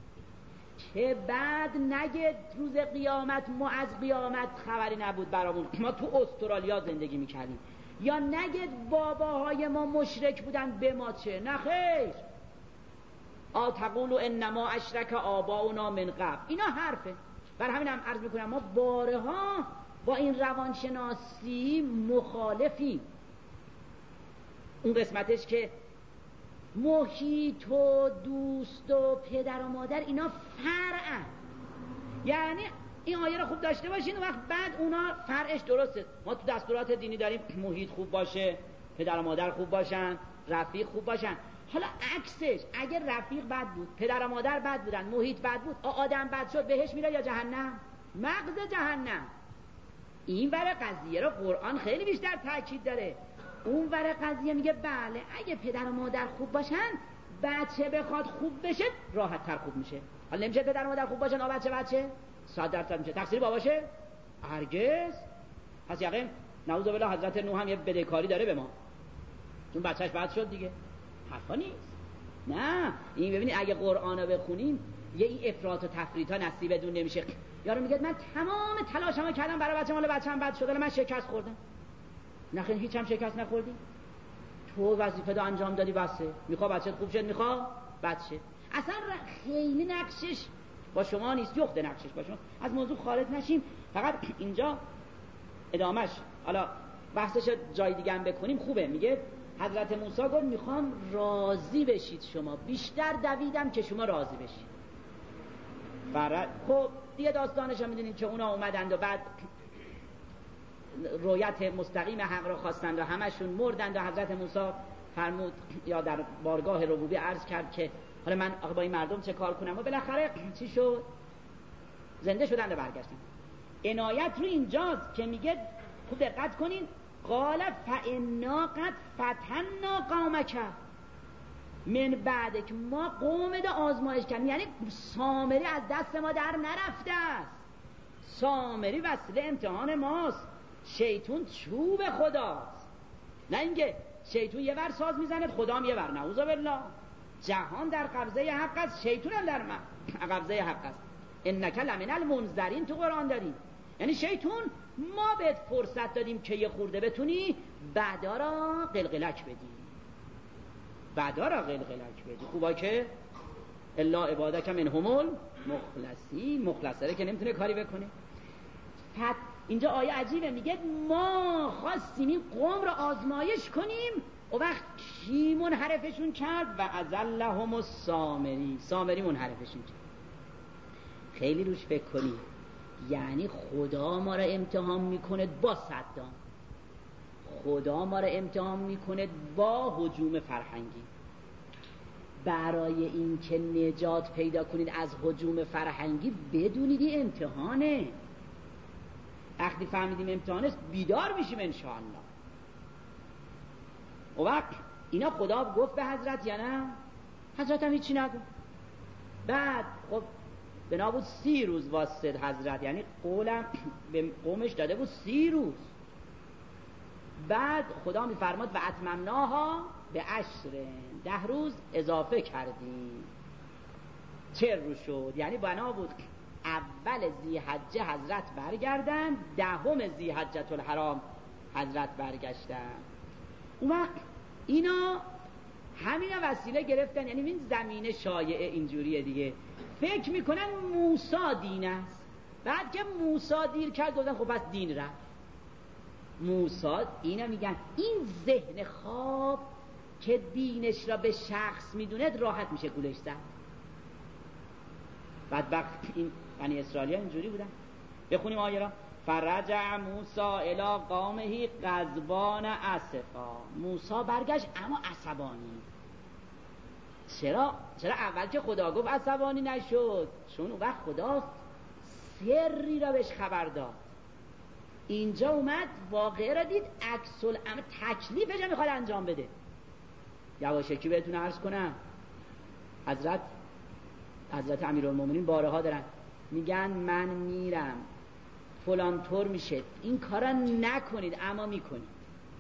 که بعد نگه روز قیامت ما از قیامت خبری نبود برامون، ما تو استرالیا زندگی میکردیم، یا نگه باباهای ما مشرک بودن به ما چه، نه خیر. تقولوا انما اشرک آباؤنا من قبل، اینا حرفه. بر همین هم عرض میکنم ما بارها با این روانشناسی مخالفی. اون قسمتش که محیط و دوست و پدر و مادر اینا فرعن، یعنی این آیه رو خوب داشته باشین و وقت بعد اونا فرعش درسته. ما تو دستورات دینی داریم محیط خوب باشه، پدر و مادر خوب باشن، رفیق خوب باشن. حالا عکسش، اگر رفیق بد بود، پدر و مادر بد بودن، محیط بد بود، آدم بد شد، بهش میره یا جهنم؟ مغز جهنم. این ور قضیه رو قرآن خیلی بیشتر تاکید داره. اون ور قضیه میگه بله اگه پدر و مادر خوب باشن بچه بخواد خوب بشه راحت تر خوب میشه. حالا نمیشه پدر و مادر خوب باشن بچه 100% میشه تقصیر باباشه؟ هرگز. پس یقین نعوذ بالله حضرت نوح هم یه بدهکاری داره به ما، چون بچهش بد شد دیگه. حرفا نیست. نه این ببینید اگه قرآن رو بخونیم یه این افراط و تفریطا نصیب دون نمیشه. یارو میگه من تمام تلاشمو کردم برای بچه‌م، ولی بچه‌م بد شد، من شکست خوردم. نخیر هیچ هم شکست نخوردی، تو وظیفه رو انجام دادی بسه. میخوا بچت خوب شد، میخوا بد شه. اصلا خیلی نقشش با شما نیست، یخت نقشش با شما. از موضوع خارج نشیم، فقط اینجا ادامش حالا بحثش جای دیگه هم بکنیم خوبه. میگه حضرت موسی گفت میخوام راضی بشید شما، بیشتر دویدم که شما راضی بشید. خب دیگه داستانش هم میدونید که اونا اومدند و بعد رویت مستقیم حق را خواستند و همشون مردند و حضرت موسی فرمود یا در بارگاه ربوبی عرض کرد که حالا من با این مردم چه کار کنم، و بالاخره چی شد؟ زنده شدند و برگشتند. عنایت رو اینجاست که میگه خوب دقت کنین، قال فانا قد فتنا قومک من بعدک، ما قوم ده آزمایش کردیم، یعنی سامری از دست ما در نرفته است. سامری وسیله امتحان ماست، شیطون چوب خداست. نه اینکه شیطون یه ور ساز میزنه خدا هم یه ور، نعوذ بالله. جهان در قبضه حق است، شیطون هم در قبضه حق است. انک لمن المنذرین تو قرآن داریم. یعنی شیطون ما بهت فرصت دادیم که یه خورده بتونی بعدا را قلقلک بدی. خوبا که الا عبادک منهم المخلصین، مخلصره که نمیتونه کاری بکنه. اینجا آیه عجیبه، میگه ما خواستیم این قوم را آزمایش کنیم و وقت کی منحرفشون کرد؟ و ازلهم السامری، سامری منحرفشون کرد. خیلی روش فکر کنید. یعنی خدا ما را امتحان میکنه با صدام، خدا ما را امتحان میکنه با هجوم فرهنگی. برای این که نجات پیدا کنید از هجوم فرهنگی بدونید این امتحانه. وقتی فهمیدیم امتحانه بیدار میشیم انشاءالله. و وقت اینا خدا گفت به حضرت یا نه؟ حضرت هم هیچی نگفت. بعد خب بنا بود 30 روز واسطه حضرت، یعنی قولم به قومش داده بود 30 روز. بعد خدا میفرماد و اتممناها به 10 روز اضافه کردیم. 40 روز شد، یعنی بنا بود اول ذی‌حجه حضرت برگردن، 10 ذی‌حجة الحرام حضرت برگشتن. اون وقت اینا همین وسیله گرفتن، یعنی این زمینه شایعه اینجوریه دیگه، فکر میکنن موسی دین است. بعد که موسی دیر کرد گفتن خب پس دین رفت. موسی اینا میگن این ذهن خواب که دینش را به شخص میدوند راحت میشه گولش زد. بدبخت این بنی اسرائیل اینجوری بودن. بخونیم آیه را. فرجع موسی الی قومه غضبان اسفا. موسی برگشت اما عصبانی. چرا اول که خدا گفت عصبانی نشد؟ چون اون وقت خدا سری را بهش خبر داد. اینجا اومد واقعه را دید، عکس العمل تکلیفش را میخواد انجام بده. یواشکی بهتون عرض کنم، حضرت امیرالمومنین بارها دارن میگن من میرم فلان طور میشه، این کارا نکنید، اما میکنید.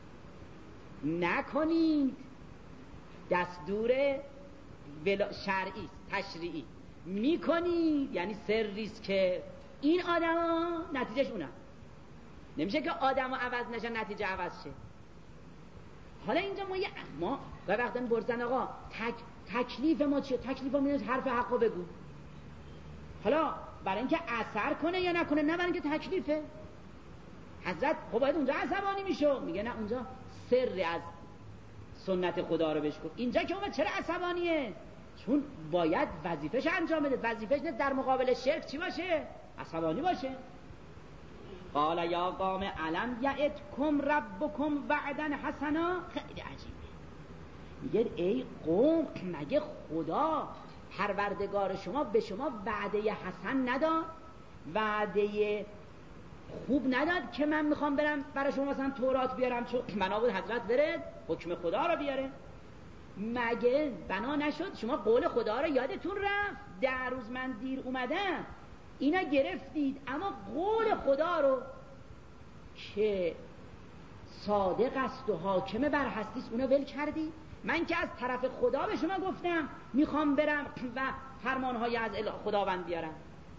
نکنید دستور شرعی تشریعی، میکنید یعنی سریست که این آدما نتیجهش اونم. نمیشه که آدما عوض نشن نتیجه عوض شه. حالا اینجا ما وقتا برسن آقا تکلیف ما چیه؟ تکلیف ما اینه حرف حقو بگو. حالا برای اینکه اثر کنه یا نکنه، نه برای اینکه تکلیفه. حضرت خب باید اونجا عصبانی میشه، میگه نه اونجا سر از سنت خدا رو بهش گفت. اینجا که اومد چرا عصبانیه؟ چون باید وظیفه‌ش انجام بده. وظیفه‌ش نه در مقابل شرک چی باشه؟ عصبانی باشه. قال یا قوم علم یعدکم ربکم وعدا حسنا. خیلی عجیبه، میگه ای قوم مگه خدا پروردگار شما به شما وعده حسن نداد؟ وعده خوب نداد که من میخوام برم برای شما مثلا تورات بیارم چون بنا بود حضرت بره حکم خدا رو بیاره؟ مگه بنا نشد شما قول خدا رو یادتون رفت 10 روز من دیر اومدم اینا گرفتید، اما قول خدا رو که صادق است و حاکم بر هستی است اونو ول کردی؟ من که از طرف خدا به شما گفتم میخوام برم و فرمانهای از خداوند بیارم.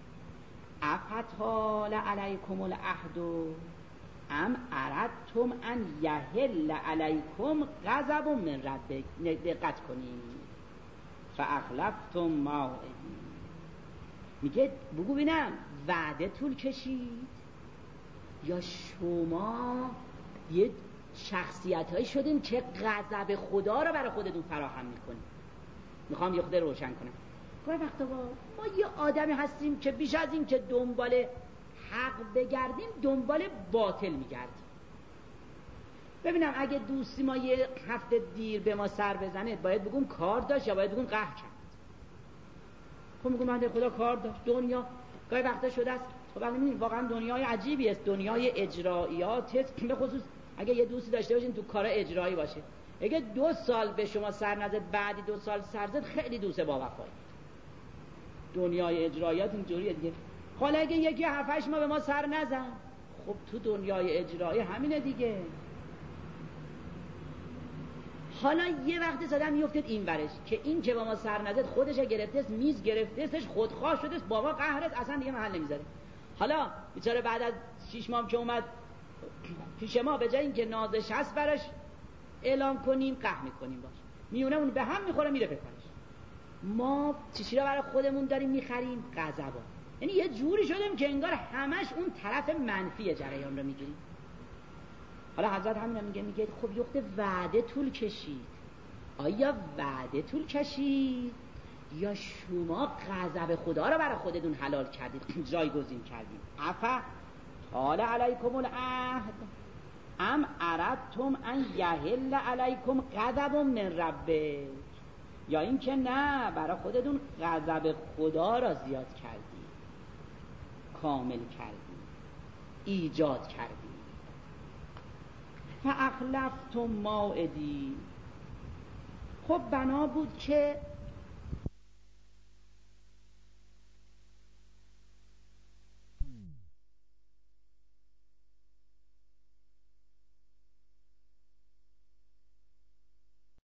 افتال علیکم العهد ام اردتم ان یحل علیکم غضب من ربک. دقت کنید فاخلفتم موعدی. میگه بگو ببینم وعده طول کشید یا شما یه شخصیتایی شدین که غضب خدا رو برای خودتون فراهم میکنید؟ میخوام یه خود روشن کنم. گاهی وقتا ما یه آدمی هستیم که بیش از این که دنبال حق بگردیم دنبال باطل میگردیم. ببینم اگه دوستی ما یه هفته دیر به ما سر بزنه باید بگم کار داشت یا باید بگم قهر کرد؟ خب میگم من خدا کار داشت. دنیا گاهی وقتا شده است خب واقعا دنیای عجیبی است، دنیای اجرایات است. به خصوص اگه یه دوستی داشته باشین تو کار اجرایی باشه، اگه 2 سال به شما سر نزد بعدی 2 سال سر زد خیلی دوست با وفایی. دنیای اجرایات اینجوریه دیگه. حالا اگه 7-8 ماه به ما سر نزن، خب تو دنیای اجرایی همینه دیگه. حالا یه وقتی صدم میافتید این ورش که این که با ما سر نزد خودش گرفته است، میز گرفته استش، خودخواه شده است، بابا قهر است، اصلا دیگه محل نمیذاره. حالا بیچاره بعد از 6 ماه که اومد پیش ما به جای اینکه نازش هست براش اعلام کنیم قهر میکنیم باش، میونه اون به هم میخوره میره پکارش. ما چیزی را برای خودمون داریم میخریم غضبا، یعنی یه جوری شدیم که انگار همش اون طرف منفی جریان رو میگیریم. حالا حضرت همین میگه خب یخت وعده طول کشید. آیا وعده طول کشید یا شما غضب خدا رو برای خودتون حلال کردید، جایگزین کردید؟ عفا حال علیکم العهد ام اردتم ان یحل علیکم غضب من ربک. یا این که نه برای خودتون غضب خدا را زیاد کردی، کامل کردی، ایجاد کردی. فاخلفتم موعدی، خب بنا بود که